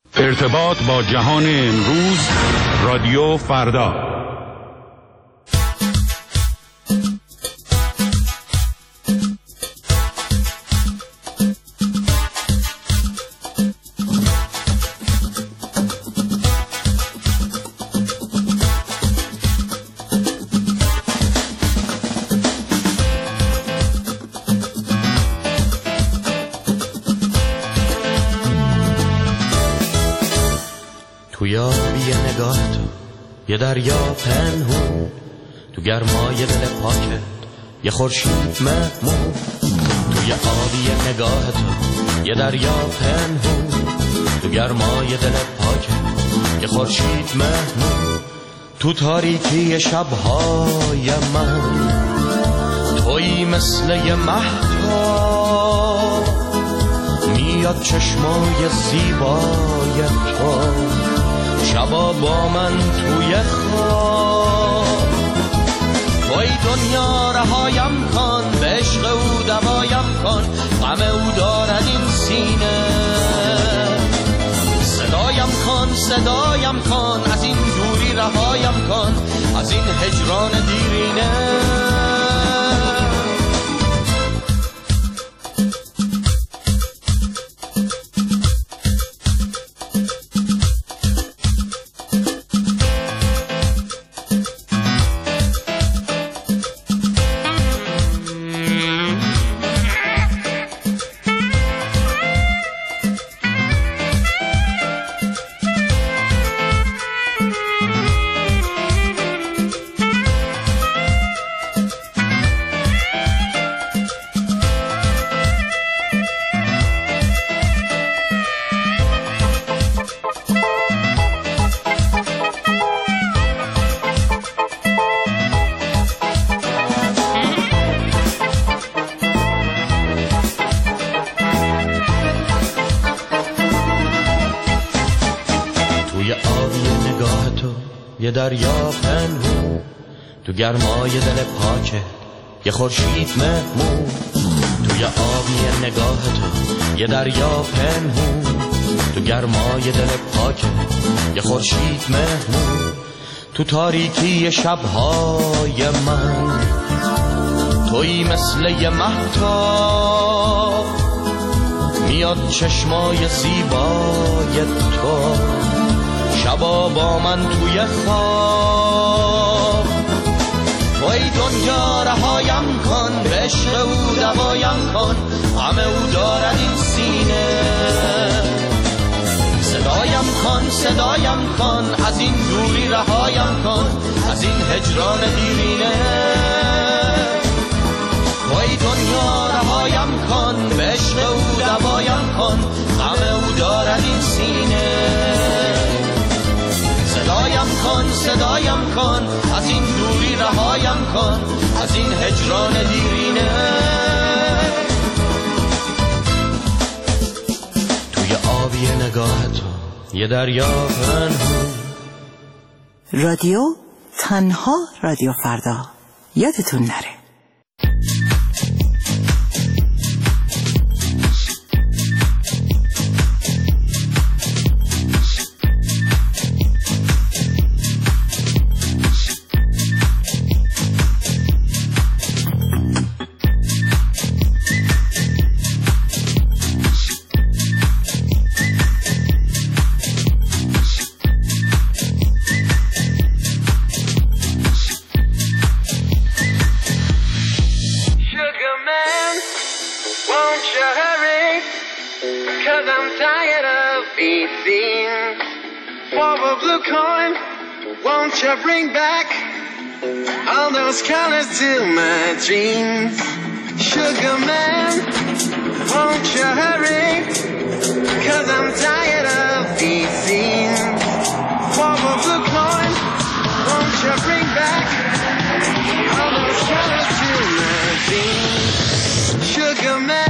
ارتباط با جهان امروز، رادیو فردا. توی آبی نگاه تو یه دریا پنهون، تو گرمای دل پاکت یه خورشید مهمون. توی آبی نگاه تو یه دریا پنهون، تو گرمای دل پاکت یه خورشید مهمون. تو تاریکی شبهای من تویی مثل یه مهتاب، میاد چشمای زیبای تو شبا با من توی خواب. توی دنیا رهایم کن، به عشق او دوایم کن، غم او دارد این سینه. صدایم کن، از این دوری رهایم کن، از این هجران دیرینه. یه دریا پنهون، تو گرمای دل پاکت یه خورشید مهمون. توی آبی نگاه تو یه دریا پنهون، تو گرمای دل پاکت یه خورشید مهمون. تو تاریکی شبهای من تویی مثل یه مهتاب، میاد چشمای زیبای تو شبا با من توی خواب. توی دنیا رهایم کن، به عشق او دوایم کن، غم او دارد این سینه. صدایم کن، از این دوری رهایم کن، از این هجران دیرینه. توی دنیا رهایم کن، به عشق او دوایم کن، غم او دارد این سینه. صدایم کن، از این دوری رهایم کن، از این هجران دیرینه. توی آبی نگاه تو یه دریا پنهون. رادیو تنها رادیو فردا، یادتون نره. Bring back all those colors to my dreams. Sugar man, won't you hurry? 'Cause I'm tired of these scenes. For a blue coin, won't you bring back all those colors to my dreams? Sugar man.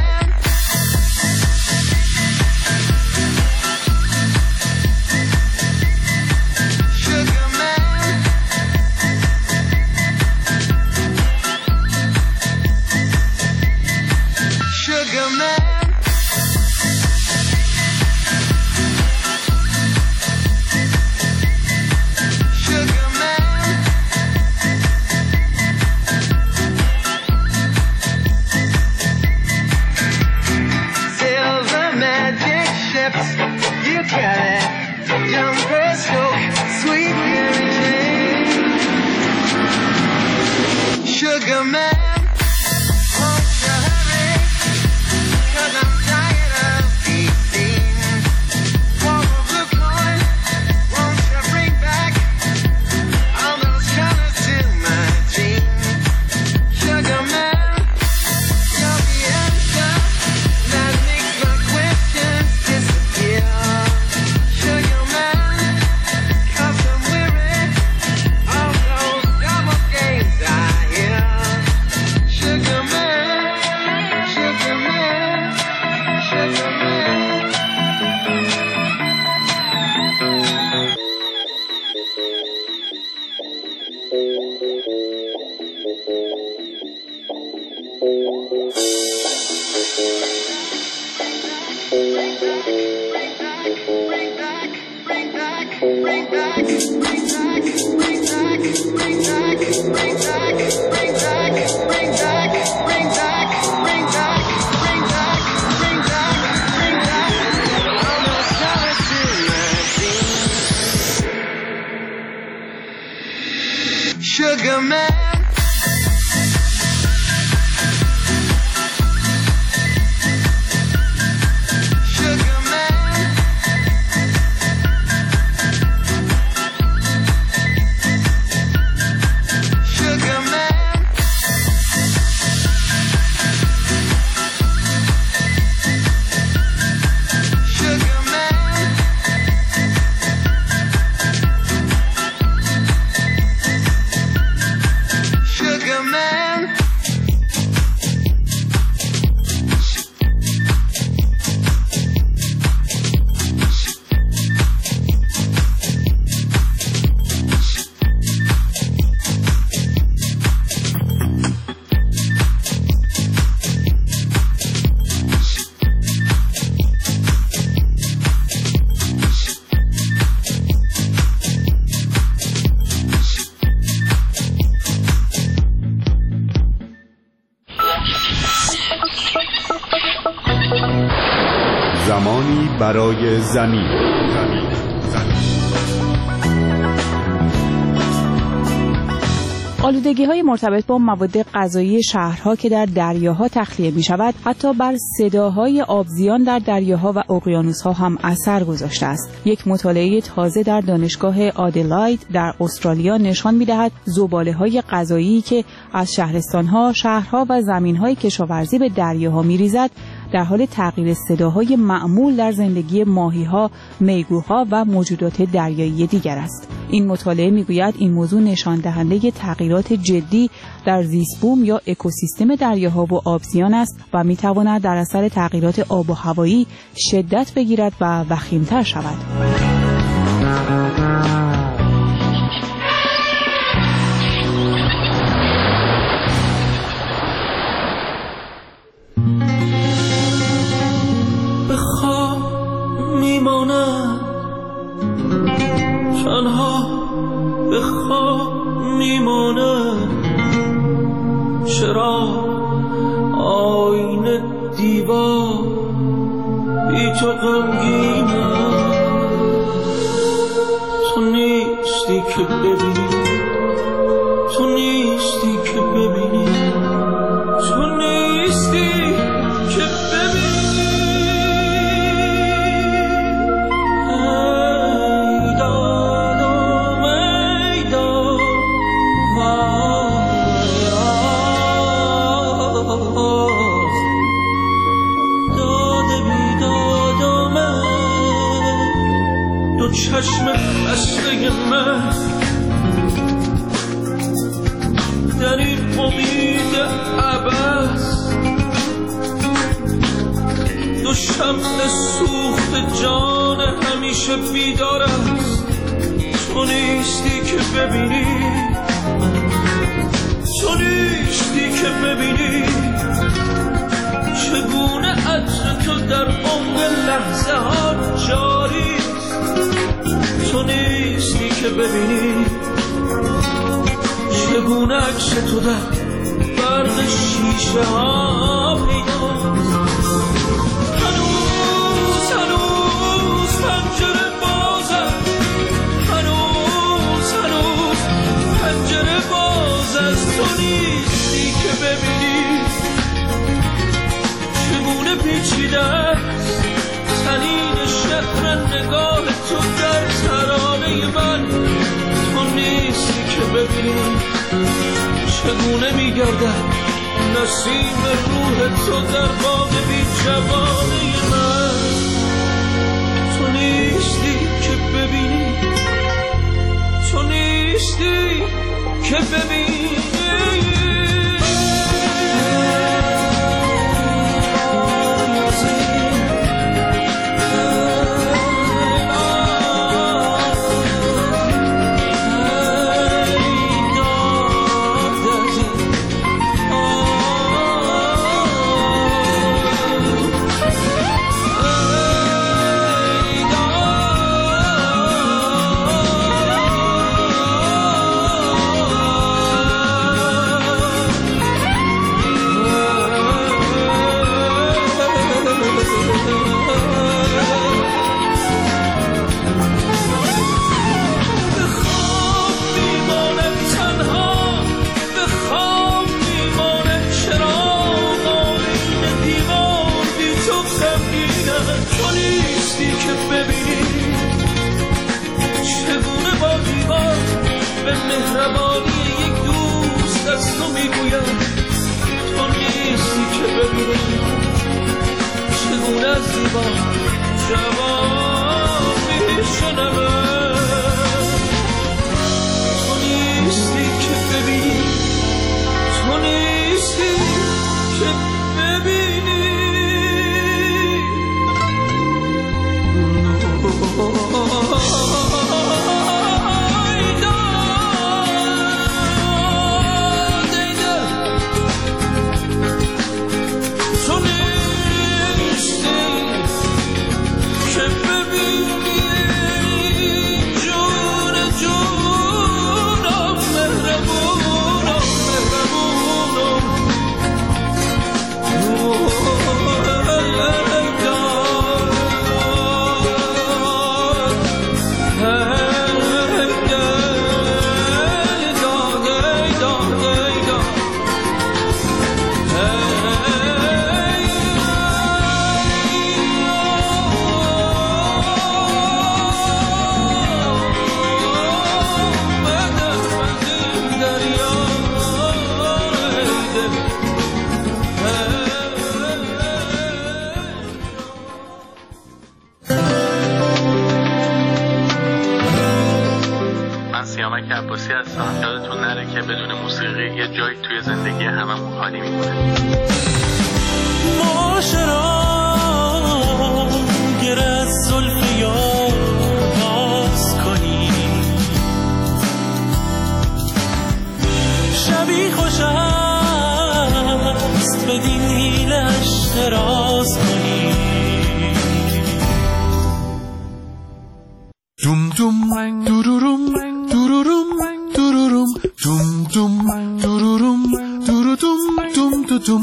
lips, you got it. Young stroke, sweet Mary Jane. Sugar man, won't you hurry? 'Cause I'm tired of being seen. For a blue coin, won't you bring back all those colors to my dream? Sugar man, you're the answer that makes my questions disappear. Sugar man, 'cause I'm weary of those double games I hear. Sugar man, sugar man, sugar man. Sugar man. زمانی برای زمین. آلودگی‌های مرتبط با مواد غذایی شهرها که در دریاها تخلیه می‌شود، حتی بر صداهای آبزیان در دریاها و اقیانوس‌ها هم اثر گذاشته است. یک مطالعه تازه در دانشگاه آدلاید در استرالیا نشان می‌دهد زباله‌های غذایی که از شهرستان‌ها، شهرها و زمین‌های کشاورزی به دریاها می‌ریزد، در حال تغییر صداهای معمول در زندگی ماهی‌ها، میگوها و موجودات دریایی دیگر است. این مطالعه میگوید این موضوع نشان دهنده تغییرات جدی در زیست بوم یا اکوسیستم دریاها و آبزیان است و میتواند در اثر تغییرات آب و هوایی شدت بگیرد و وخیم‌تر شود. تنها به خواب میمانه، چرا آینه دیوار بی تو غمگینه؟ تو نیستی که ببینی، تو نیستی که ببینی، تو نیستی که ببینی. چشم خسته من در این امید عبث، دو شمع سوخت جان همیشه بیدار است. تو نیستی که ببینی، تو نیستی که ببینی چگونه عطر تو در عمق لحظه ها جاری. تو نیستی که ببینی چگونه عکس تو در برق شیشه ها پیداست. هنوز نگاه تو در ترانه من، تو نیستی که ببینی چگونه میگردد نسیم روح تو در باغ بی جوانه من. تو نیستی که ببینی، تو نیستی که ببینی. سیامک عباسی هستم. یادتون نره که بدون موسیقی یه جایی توی زندگی هممون خالی میمونه. معاشرا گر از زلف یار باز کنی، شبی خوش است بدین حیلش دراز کنی. دوم دوم دوروروم دوروروم دوروروم دوم دوم دوروروم دوروروم دوم دوم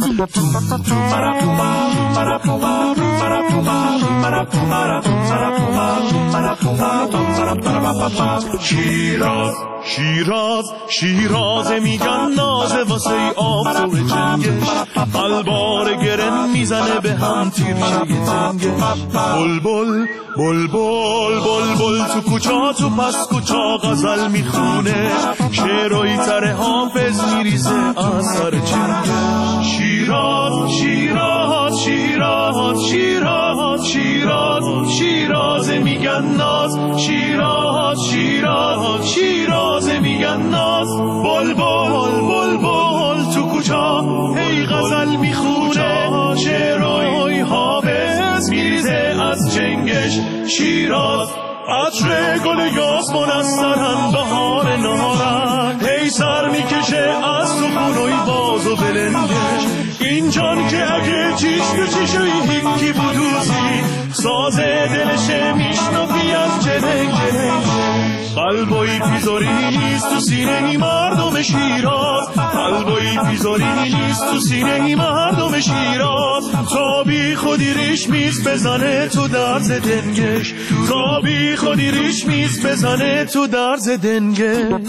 شیراز شیراز شیراز میگن نازه واسه آفتور جنگش، قلبار گرم میزنه به هم تیرشه تنگش. بلبل بلبل بلبل تو کوچا تو پس کوچا غزل میخونه، شعرهای تر حافظ میریزه اثر چنگش. شیراز شیراز شیراز شیراز شیراز شیراز میگن ناز، شیراز شیراز شیراز میگن ناز. بلبل بلبل تو کوچا هی غزل میخونه، شعرهای حافظ میریزه از چنگش. شیراز عطر گل یاسمن از سرن بهار نهارن، هی سر میکشه از تو خونوی باز و بلندش. این جان که اگه چیش تو چیشوی هیکی بودوزی، ساز دلشه میشنفی از جنگ جنگ. قلبوی پیزاری نیست تو سینه مردم شیراز، قلبوی پیزاری نیست تو سینه مردم شیراز. تا بی خودی ریش میز بزنه تو درز دنگش، تا بی خودی ریش میز بزنه تو درز دنگش.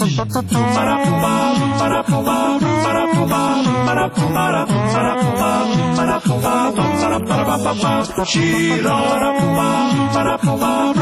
شیراز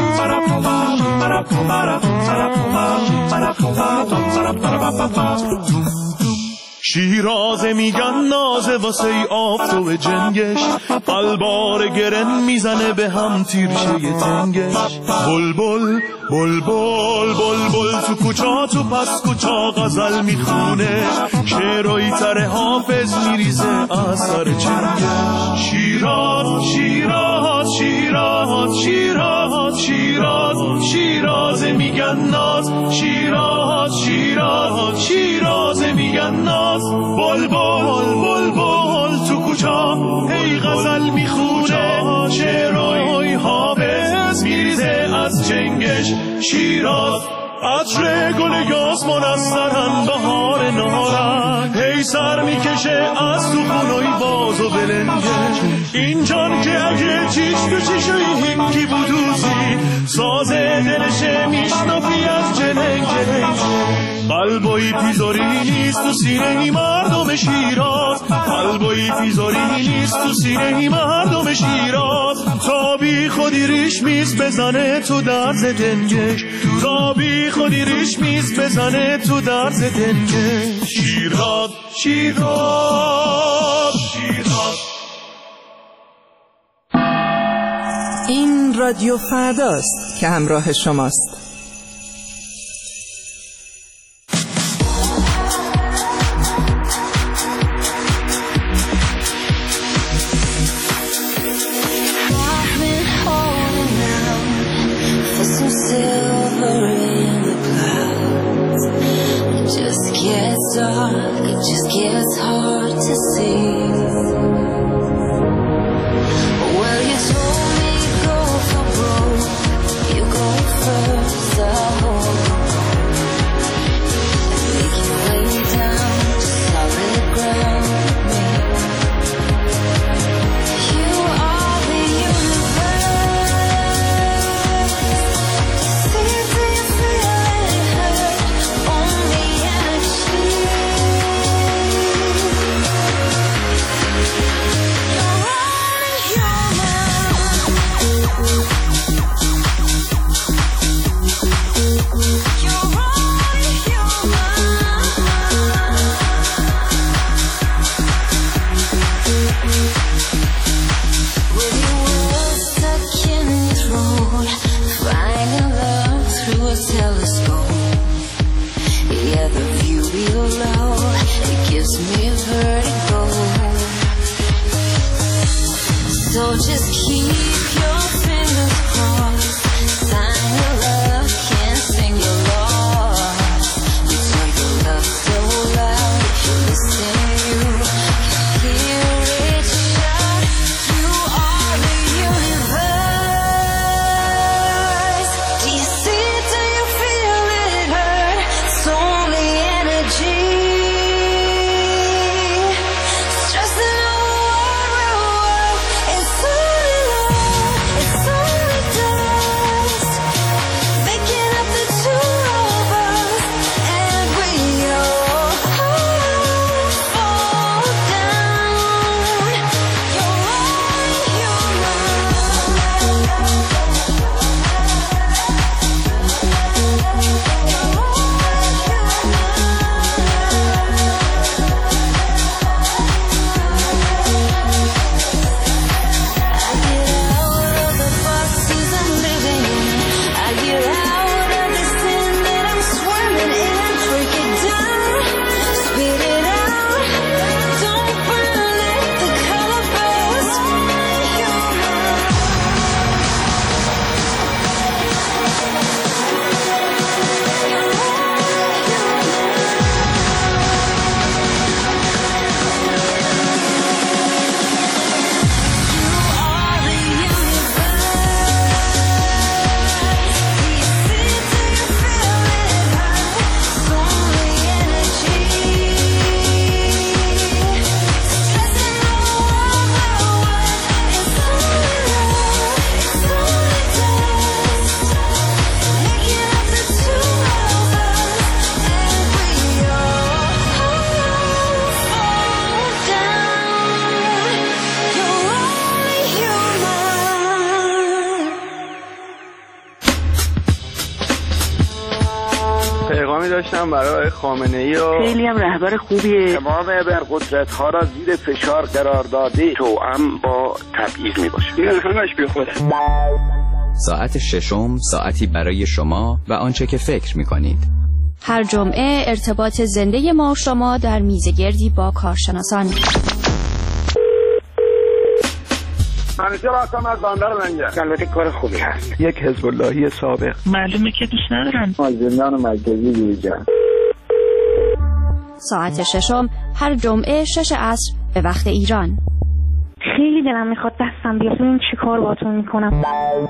شیرازه میگن نازه واسه ای آفتاب جنگش، قلبار گرن میزنه به هم تیرشه ی تنگش. بلبل بلبل بلبل تو کوچا تو پس کوچا غزل میخونه، شعرهای تره حافظ میریزه از سر چنگش. شیراز شیراز شیراز شیراز شیراز شیرازه میگن ناز، شیراز شیراز شیرازه میگن ناز. بلبل بلبل تو کوچا هی غزل میخونه، شعرهای حافظ میریزه از چنگش. شیراز عطر گل یاسمن از سرن بهار نارن، هی سر میکشه از تو خونوی باز و بلنگش. این جان که اگه چیش تو چیشوی هیکی بودوزی، سازه دلشه میشنافی از جلنگ جلنگ. قلبایی پیزاری نیست تو سینه ای مردم شیراز، قلبایی پیزاری نیست تو سینه ای مردم شیراز. تا بی خودی ریش میز بزنه تو درز دنگش، تا بی خودی ریش میز بزنه تو درز دنگش. شیراز شیراز شیراز. این رادیو فرداست که همراه شماست. It just gets hard to see. Well, you told me go for broke, you go first, I hold and make you lay down to solid ground with me. You are the universe. See till you feel it hurt, only energy. Telescope, yeah, the view below, it gives me vertigo. So just keep your fingers crossed, sign your love, can't sing your loss. You turn your love so loud, if you listen you can hear it shout. You are the universe. Do you see it? Do you feel it hurt? It's only energy. Stressing over the world, it's only love. پیامی داشتم برای خامنه‌ای و خیلی هم رهبر خوبیه. تمام ابرقدرت‌ها را زیر فشار قرار داده، توأم با تبعیض میباشه. این همش بی خوده. ساعت ششم ساعتی برای شما و آنچه که فکر می‌کنید. هر جمعه ارتباط زنده ما و شما در میزگردی با کارشناسان. منیجر هستم از بندر لنگر. البته کار خوبی هست. یک حزب اللهی سابق. معلومه که دوست ندارن. زندان مرکزی دیگر. ساعت ششم هر جمعه 6 عصر به وقت ایران. خیلی دلم میخواد دستم بیاد ببینم چی کار باهاتون میکنم.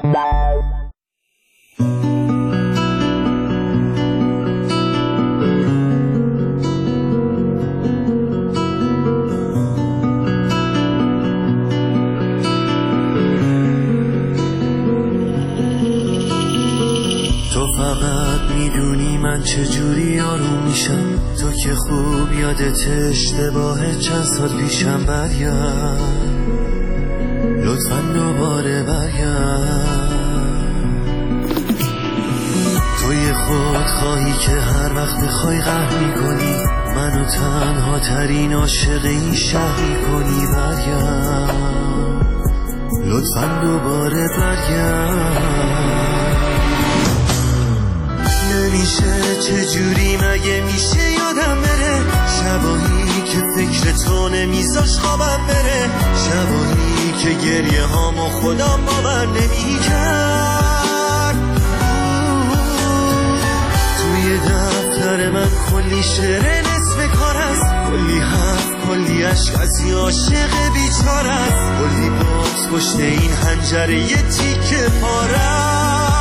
تو فقط میدونی من چجوری آروم میشم، تو که خوب یادت اشتباه چند سال پیشم. برگرد لطفاً دوباره برگرد. توی خود خواهی که هر وقت بخوای قهر میکنی، منو تنها ترین عاشق این شهر میکنی. برگرد لطفاً دوباره برگرد. نمیشه چجوری مگه میشه یادم بره، شبایی که فکر تو نمیذاش خوابم بره، شبایی که گریه هامو خودم باور نمیکرد. توی دفتر من کلی شعر نصف کار است، کلی حرف کلی عشق از یه عاشق بیچاره است، کلی بغض پشت این حنجره یه تیکه پاره.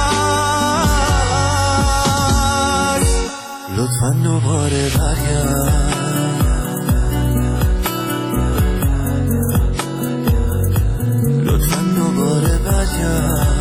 لطفاً دوباره برگرد. لطفاً دوباره برگرد.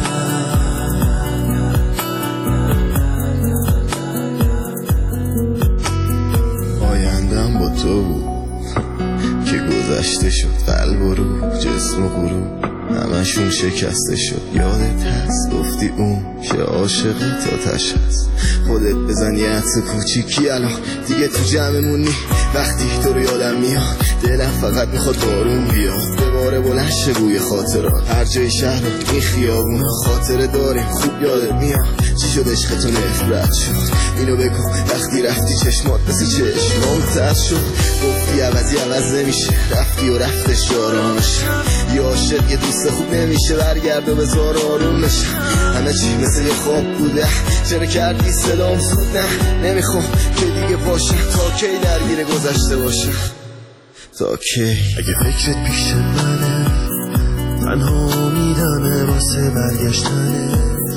آیندم با تو بود که گذشته شد، قلب و روح جسم و غروب همشون شکسته شد. یادت هست گفتی اون که عاشقت آتش هست، خودت بزن یه عطر کوچیکی الان دیگه تو جمعمونی. وقتی تو رو یادم میاد دلم فقط میخواد بارون بیاد، دوباره بلند شه بوی خاطرات. هر جای شهر این خیابونا خاطره داریم، خوب یادت میاد چی شد عشقتو نفرت شد. اینو بگو وقتی رفتی چشمات مثل چشمام تر شد، گفتی عوضی عوض نمیشه، رفتی و رفتش آرامش. یه عاشق یه دوست خوب نمیشه، برگرد و بذار آروم بشه. همه چی مثل یه خواب بوده، چرا کردی صدام سود؟ نه نمیخوام که دیگه باشم، تا کی درگیر گذشته باشم، تا کی؟ اگه فکرت پیش منه تنها امیدمه واسه برگشتنه،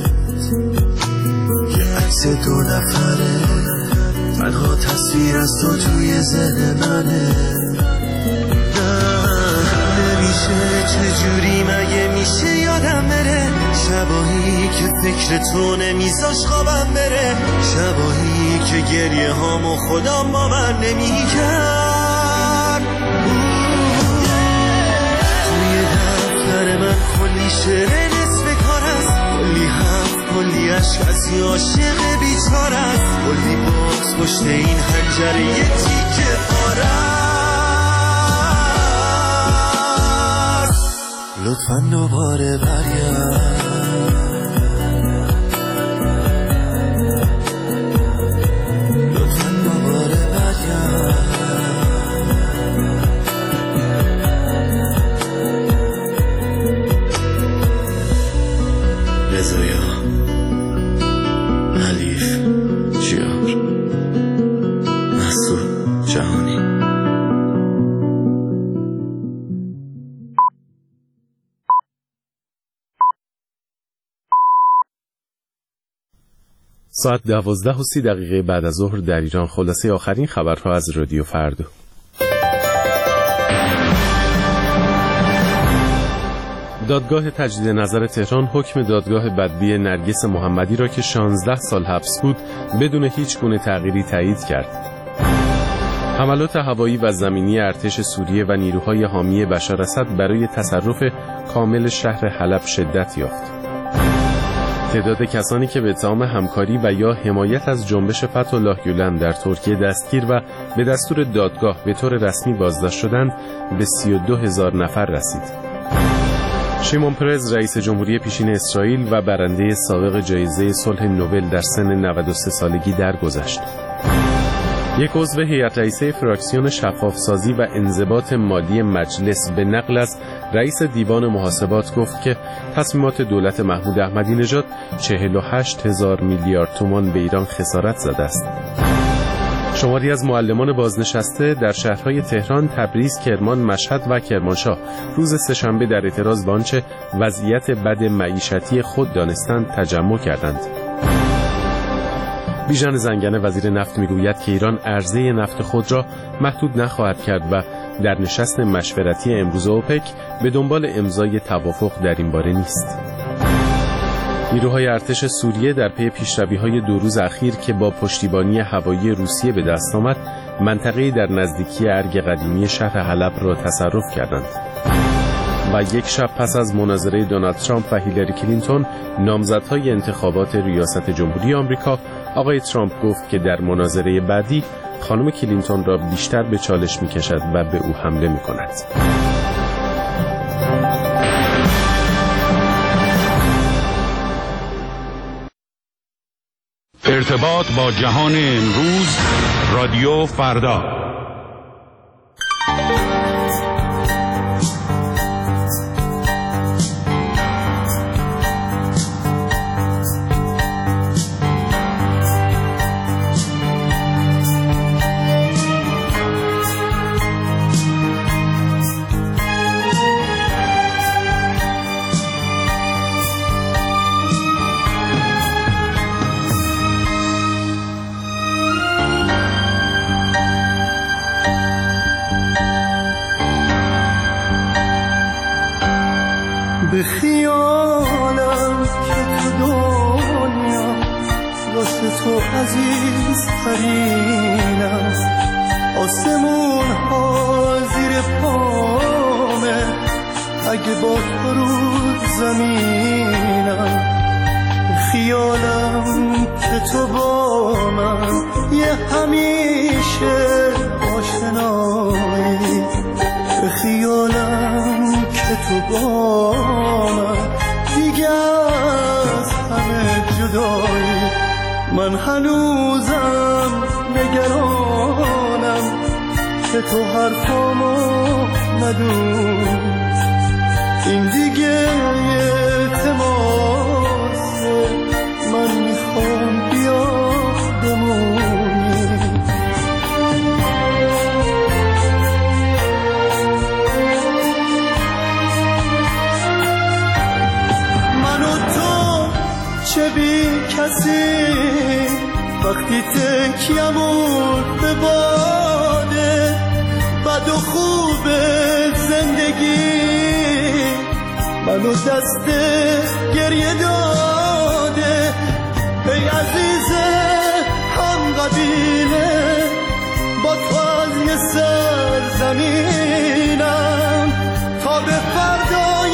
یه عکس 2 نفره تنها تصویر از تو توی ذهن منه. نمیشه چجوری مگه میشه یادم بره، شبایی که فکر تو نمیذاش خوابم بره، شبایی که گریه هامو خودم باور نمیکرد. توی دفتر من کلی شعر نصف کار است، کلی حرف کلی عشق از یه عاشق بیچاره است، کلی بغض پشت این حنجره یه تیکه پاره است. لطفاً دوباره برگرد. لطفاً دوباره برگرد. رضایا حلیف چیار مسعود جهانی. ساعت 12:30 بعد از ظهر در ایران. خلاصه آخرین خبرها از رادیو فردا. دادگاه تجدید نظر تهران حکم دادگاه بدبی نرگس محمدی را که 16 سال حبس بود بدون هیچ گونه تغییری تایید کرد. حملات هوایی و زمینی ارتش سوریه و نیروهای حامی بشار اسد برای تصرف کامل شهر حلب شدت یافت. تعداد کسانی که به اتهام همکاری و یا حمایت از جنبش فتح‌الله گولن در ترکیه دستگیر و به دستور دادگاه به طور رسمی بازداشت شدند به 32,000 نفر رسید. شیمون پرز رئیس جمهوری پیشین اسرائیل و برنده سابق جایزه صلح نوبل در سن 93 سالگی درگذشت. یک عضو هیئت رئیسه فراکسیون شفافسازی و انضباط مالی مجلس به نقل از رئیس دیوان محاسبات گفت که تصمیمات دولت محمود احمدی نژاد 48,000 میلیارد تومان به ایران خسارت زده است. شماری از معلمان بازنشسته در شهرهای تهران، تبریز، کرمان، مشهد و کرمانشاه روز سه‌شنبه در اعتراض به آنچه وضعیت بد معیشتی خود دانستند تجمع کردند. بیژن زنگنه وزیر نفت میگوید که ایران عرضه نفت خود را محدود نخواهد کرد و در نشست مشورتی امروز اوپک به دنبال امضای توافق در این باره نیست. نیروهای ارتش سوریه در پی پیشروی‌های 2 روز اخیر که با پشتیبانی هوایی روسیه به دست آمد، منطقه‌ای در نزدیکی ارگ قدیمی شهر حلب را تصرف کردند. و یک شب پس از مناظره دونالد ترامپ و هیلاری کلینتون نامزدهای انتخابات ریاست جمهوری آمریکا، آقای ترامپ گفت که در مناظره بعدی خانم کلینتون را بیشتر به چالش می‌کشد و به او حمله می‌کند. ارتباط با جهان امروز، رادیو فردا. به خیالم که تو دنیا واسه تو عزیز ترین است، آسمون ها زیر پامه اگه با تو رو زمینم. به خیالم که تو با من یه همیشه آشنایی، به خیالم که تو با من دیگه از همه جدایی. من هنوزم نگرانم که تو حرفامو ندونی، این دیگه یه تماسه، من میخوام بیا بمونی. چه بی کسی وقتی تکیمون به باده، بد و خوب زندگی منو دست گریه داده. ای عزیز هم قبیله با تو از یه سرزمینم تا به فردای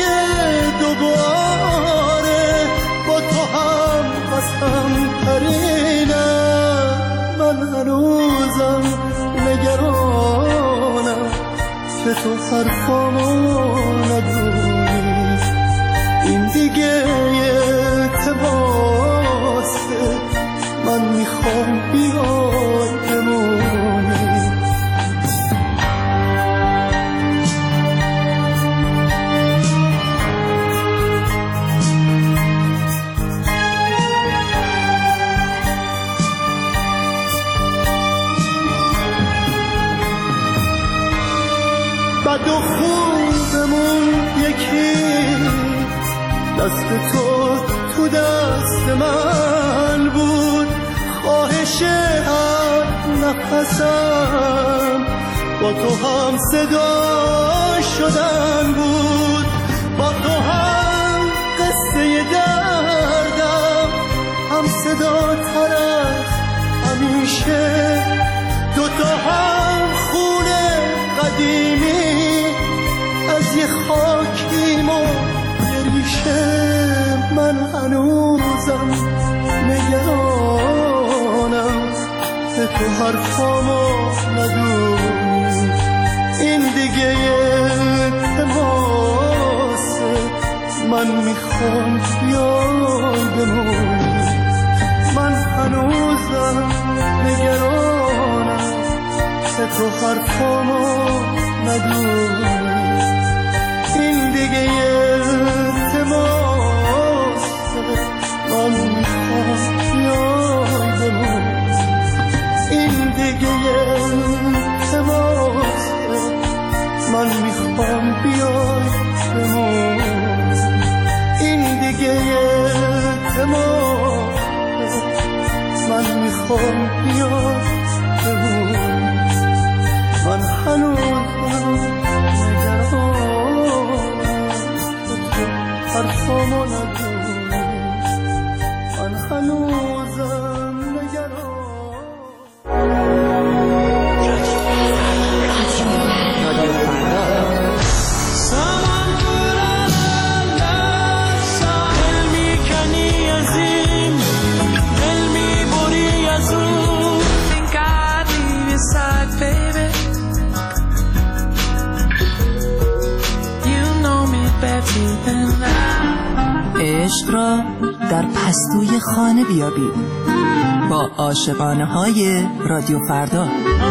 دوباره با تو هم قسم ترینم. من هنوزم نگرانم که تو حرفامو ندونی، این دیگه یه تباسه، من میخوام بیای بمونی. بد و خوبمون یکی، دست تو دست من بود، خواهش هر نفسم با تو هم صدا شدن بود، با تو هم قصه دردم هم صدا تر از همیشه، دوتا هم خونه قدیمی از یه خاکیم و یه ریشه. من هنوزم نگرانم که تو حرفامو ندونی. این دیگه التماسه، من میخوام بیای بمونی. من هنوزم نگرانم که تو حرفامو ندونی. این دیگه التماسه، من میخوام بیای بمونی. این دیگه التماسه، من میخوام بیای بمونی. این دیگه التماسه، من میخوام بیای بمونی. من هنوزم نگرانم که تو حرفامو ندونی. من هنوزم نگرانم. عشق را در پستوی خانه بیابید با عاشقانه های رادیو فردا.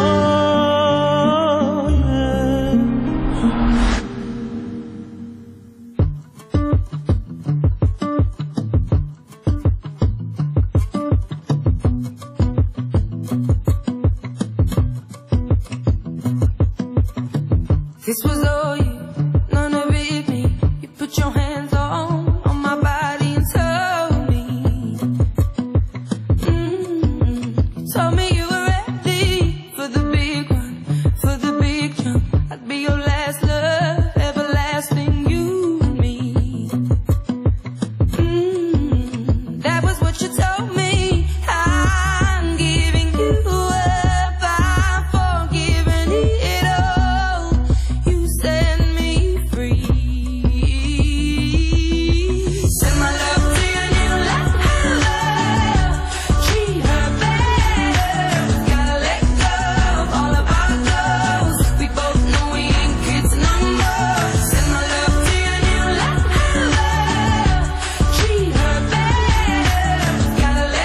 This was all you, none of it me. You put your hands on my body and told me, you told me you were ready for the big one, for the big jump. I'd be your last love, everlasting, you and me. That was what you told me. I'm giving you up, I'm forgiving it all. You set me free. Send my love to your new love. Treat her better. Gotta let go of all of our goals. We both know we ain't kids no more. Send my love to your new love. Treat her better. Gotta let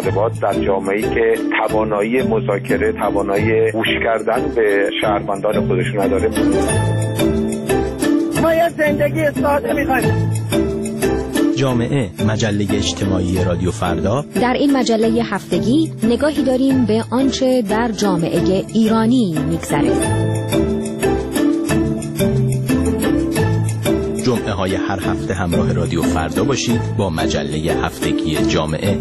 مطالبات در جامعه‌ای که توانایی مذاکره، توانایی گوش کردن به شهروندان خودشون نداره. ما یه زندگی ساده می‌خوایم. جامعه، مجله اجتماعی رادیو فردا. در این مجله هفتگی نگاهی داریم به آنچه در جامعه ایرانی می‌گذره. جمعه های هر هفته همراه رادیو فردا باشید با مجله هفتگی جامعه.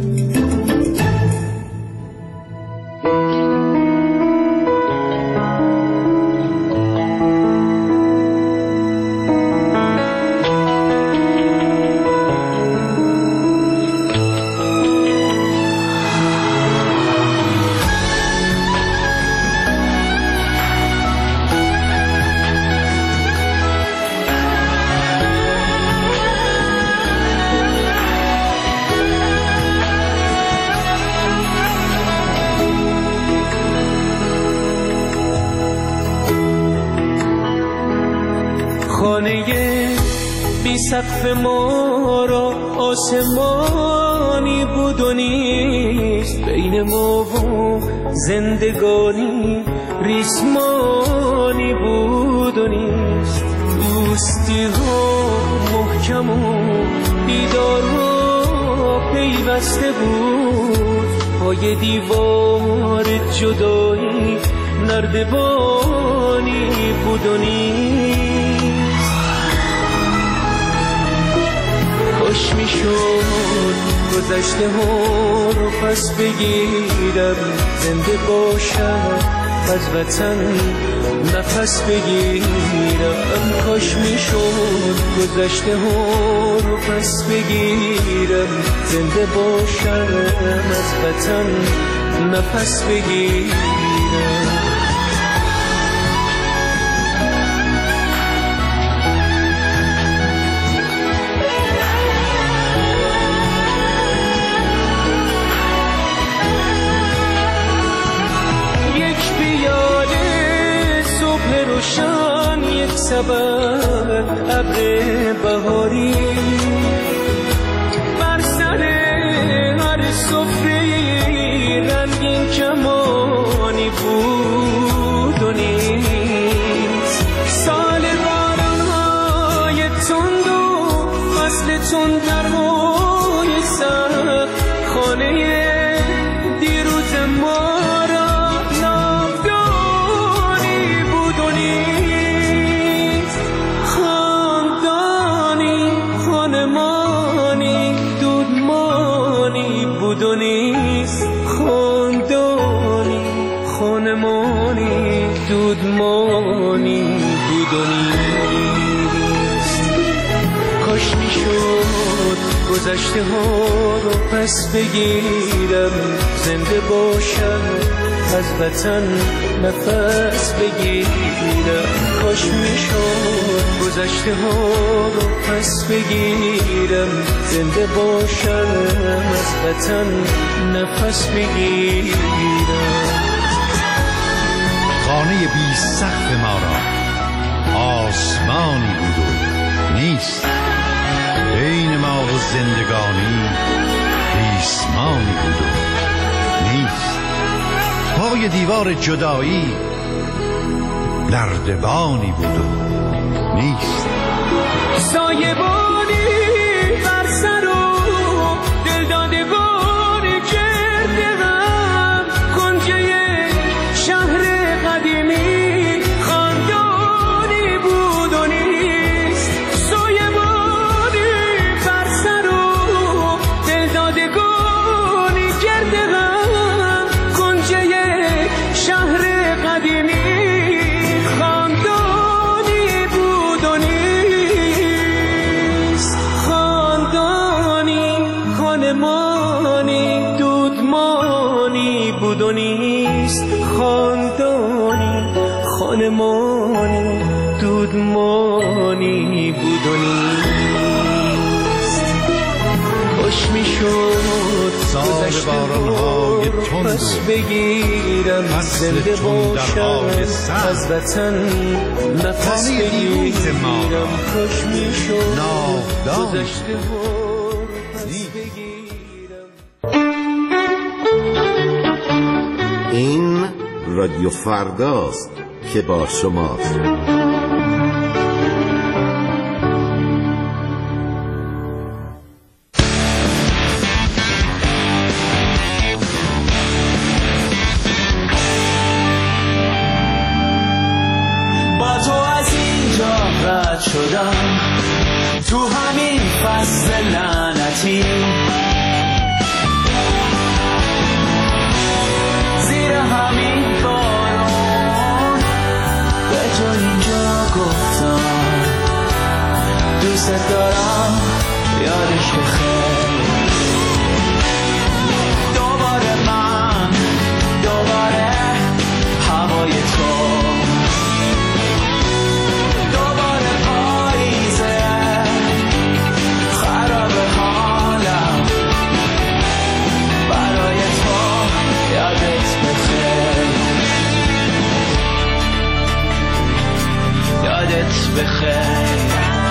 سقف ما را آسمانی بود و نیست، بین ما و زندگانی ریسمانی بود و نیست. دوستی ها محکم و دیدار ها پیوسته بود، پای دیوار جدایی نردبانی بود و نیست. خوش می شد گذشته ها رو پس بگیرم، زنده باشم از وطن نفس بگیرم. کاش می شد گذشته ها رو پس بگیرم، زنده باشم از وطن نفس بگیرم. یک سبب ابر بهاری بر سر هر سفره رنگین کمانی بود و نیست. سال باران‌های تند و فصل تندرهای سر خانه دیروز ما دودمانی بود و نیست. کاش می شد گذشته ها رو پس بگیرم، زنده باشم از وطن نفس بگیرم. کاش می شد گذشته ها رو پس بگیرم، زنده باشم از وطن نفس بگیرم. خانه بی سقف ما را آسمانی بود و نیست، بین ما و زندگانی ریسمانی بود و نیست. پای دیوار جدایی نردبانی بود و نیست. سایبانی بر سر و دلدادگانی کرده غم، کنجه شهر قدیمی خاندانی بود و نیست. سایبانی بر سر و دلدادگانی کرده غم، کنجه شهر قدیمی خاندانی بود و نیست. خاندانی خانمانی دودمانی بود و نیست. خاندانی خانمانی دودمانی بود و نیست. خوش می شد گذشته باران‌های تند پس بگیرم، زنده باشم از وطن نفس بگیرم. خوش می شد گذشته پس بگیرم. رادیو فرداست که با شماست. با تو از اینجا رد شدم، تو همین فصل لعنتی، زیر همین بارون به تو اینجا گفتم دوست دارم، یادش بخیر. دوباره من، دوباره هوای تو، دوباره پاییزه خراب حالم، برای تو یادت بخیر، یادت بخیر.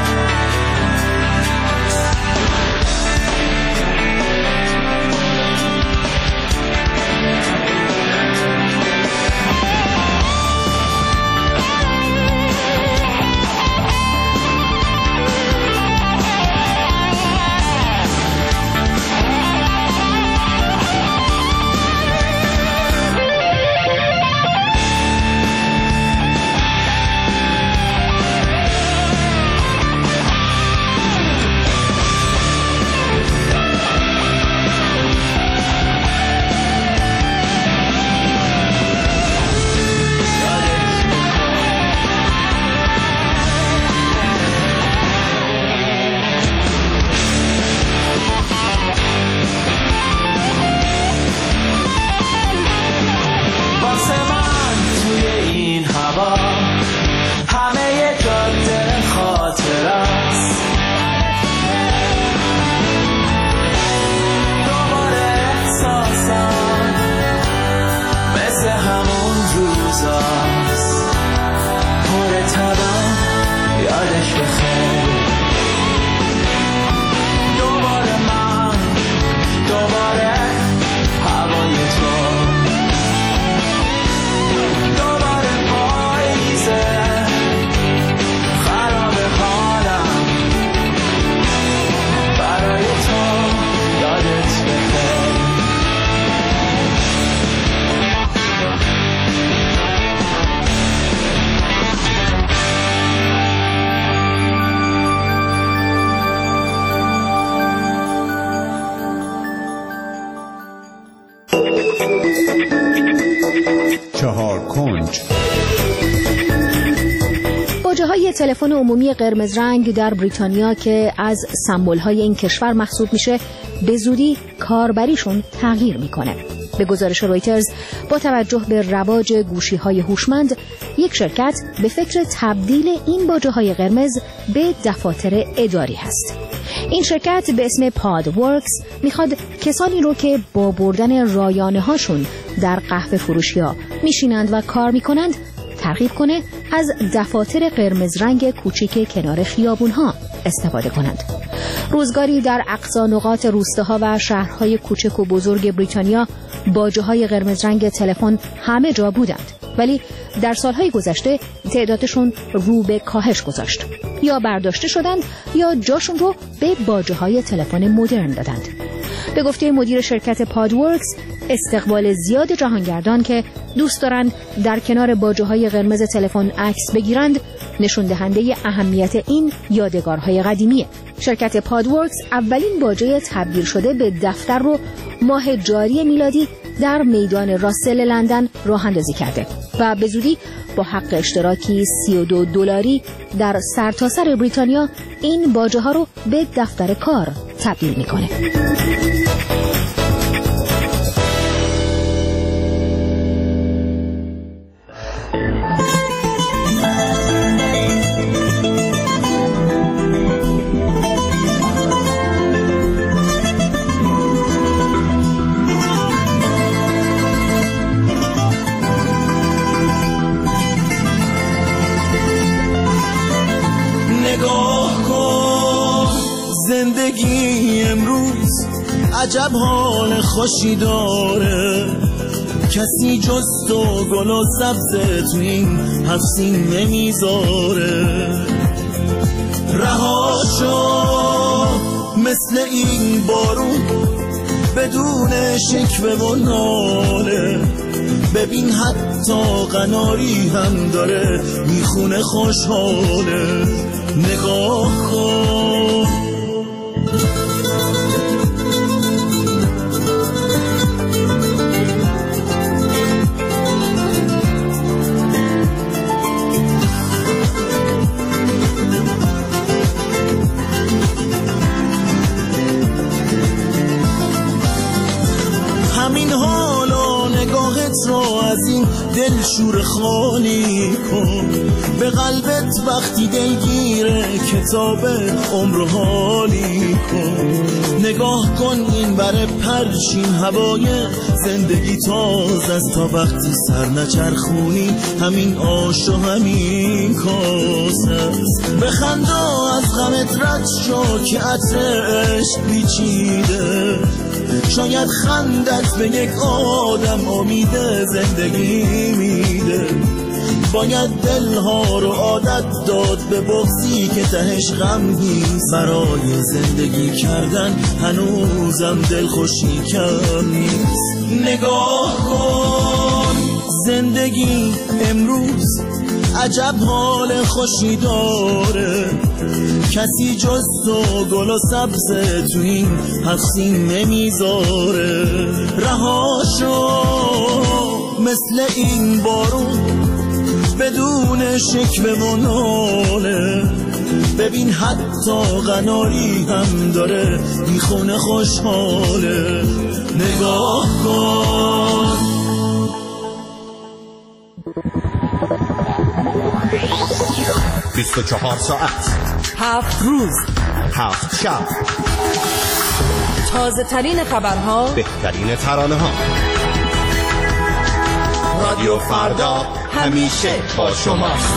باجه‌های تلفن عمومی قرمز رنگ در بریتانیا که از سمبول‌های این کشور محسوب میشه به زودی کاربریشون تغییر میکنه. به گزارش رویترز با توجه به رواج گوشی‌های هوشمند، یک شرکت به فکر تبدیل این باجه‌های قرمز به دفاتر اداری هست. این شرکت به اسم پادورکس میخواد کسانی رو که با بردن رایانه هاشون در قهوه فروشی‌ها میشینند و کار میکنند ترغیب کنه از دفاتر قرمز رنگ کوچیک کنار خیابون‌ها استفاده کنند. روزگاری در اقصا نقاط روستاها و شهرهای کوچک و بزرگ بریتانیا باجه‌های قرمز رنگ تلفن همه جا بودند، ولی در سالهای گذشته تعدادشون رو به کاهش گذاشت. یا برداشته شدند یا جاشون رو به باجه‌های تلفن مدرن دادند. به گفته مدیر شرکت پادورکس، استقبال زیاد جهانگردان که دوست دارند در کنار باجه‌های قرمز تلفن عکس بگیرند نشون دهنده اهمیت این یادگارهای قدیمیه. شرکت پادورکس اولین باجه تبدیل شده به دفتر رو ماه جاری میلادی در میدان راسل لندن راه اندازی کرده و به زودی با حق اشتراکی $32 در سرتاسر بریتانیا این باجه ها رو به دفتر کار تبدیل میکنه. زندگی امروز عجب حال خوشی داره، کسی جز تو گل و سبز تو این حفظین نمیذاره. رها شو مثل این بارون بدون شکوه و ناله، ببین حتی قناری هم داره میخونه خوشحاله. نگاه کن همین حالا نگاهت رو از این دل شور خالی کن، به قلبت وقتی دلگیره کتاب عمر حالی کن. نگاه کن این بر پرشین هوای زندگی تازه است، تا وقتی سر نچرخونی همین آش و همین کاسه است. بخندا از غمت رد شو که عطر عشق پیچیده، شاید خندت به یک آدم امید زندگی میده. باید دلها رو عادت داد به بغضی که تهش غمگین‌ست، برای زندگی کردن هنوزم دلخوشی کم نیست. نگاه کن زندگی امروز عجب حال خوشی داره، کسی جز تو گل و سبز تو این حفظین نمیذاره. رها شو مثل این بارون بدون شکوه و ناله، ببین حتی قناری هم داره میخونه خوشحاله. نگاه کن 24 ساعت 7 روز 7 شب، تازه ترین خبرها، بهترین ترانه ها. رادیو فردا همیشه با شماست.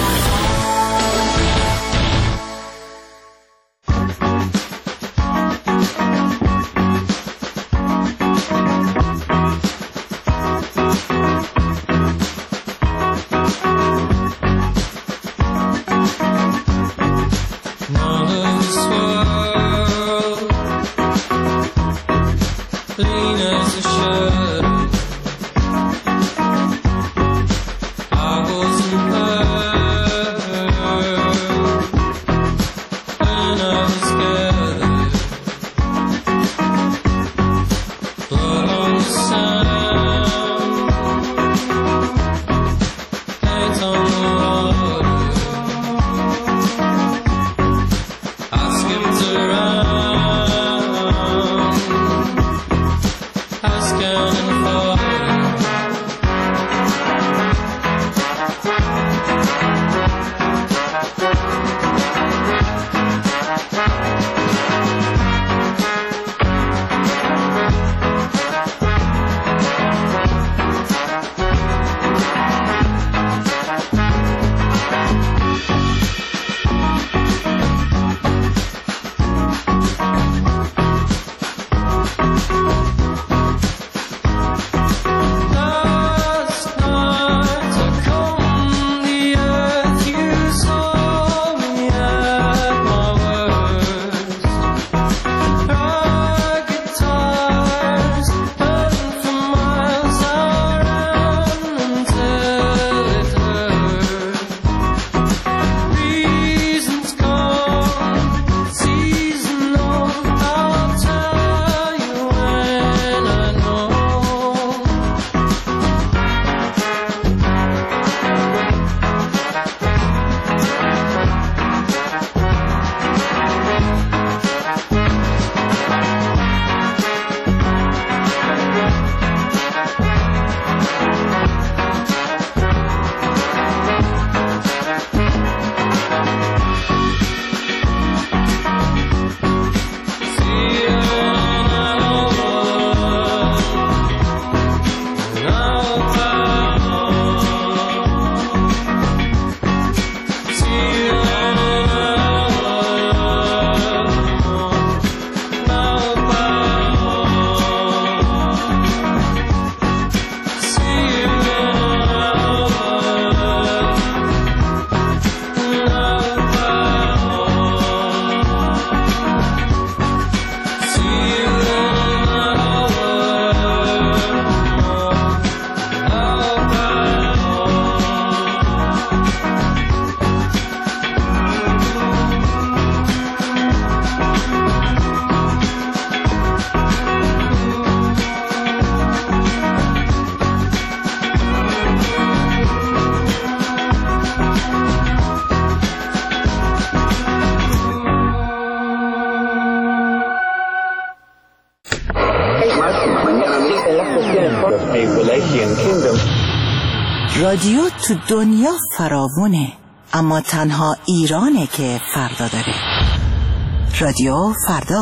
رادیو تو دنیا فراوونه، اما تنها ایرانه که فردا داره. رادیو فردا.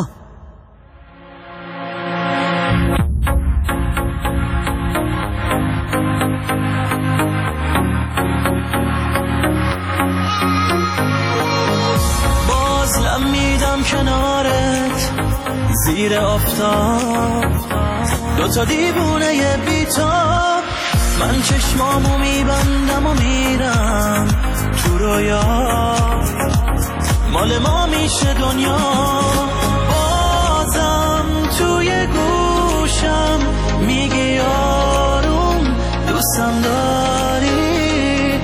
باز لمیدم کنارت زیر آفتاب، دوتا دیوونه بیتاب، من چشمامو میبندم و میرم تو رویا، مال ما میشه دنیا. بازم توی گوشم میگی آروم دوستم داری،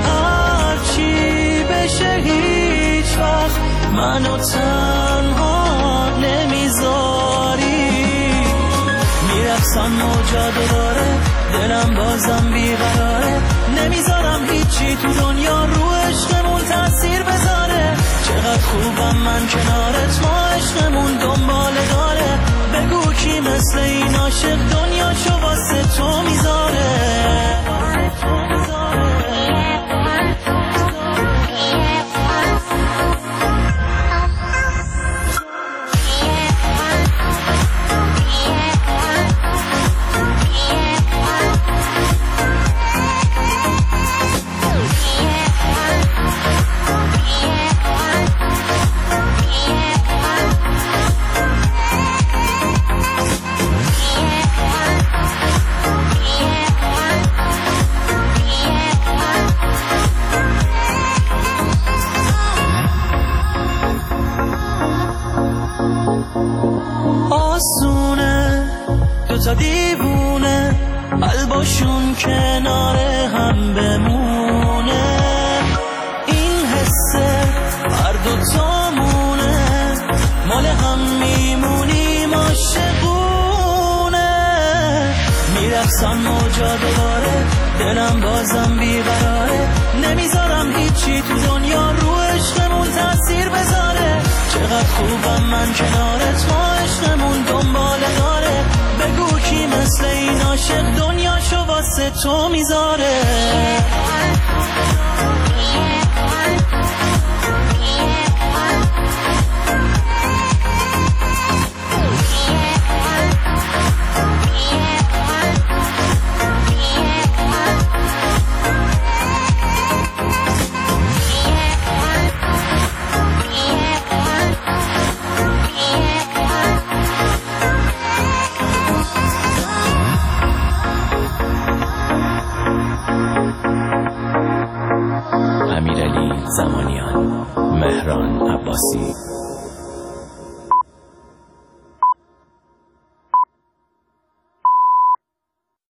هرچی بشه هیچ وقت منو تنها نمیذاری. میرقصم موجا دوباره، دلم بازم بیقراره، نمیذارم هیچی تو دنیا رو عشقمون تأثیر بذاره. چقدر خوبم من کنارت، ما عشقمون دنباله داره. بگو کی مثل این عاشق دنیاشو واسه تو میذاره. آسونه دوتا دیوونه قلباشون کنار هم بمونه، این حسه هر دوتامونه، مال هم میمونیم عاشقونه. میرقصم موجا دوباره، دلم بازم بیقراره، نمیذارم هیچی تو دنیا رو عشقمون تأثیر بذاره. چقدر خوبم من کنارت، ما عشقمون دنباله داره. بگو کی مثل این عاشق دنیاشو واسه تو میذاره. امیرعلی زمانیان، مهران عباسی.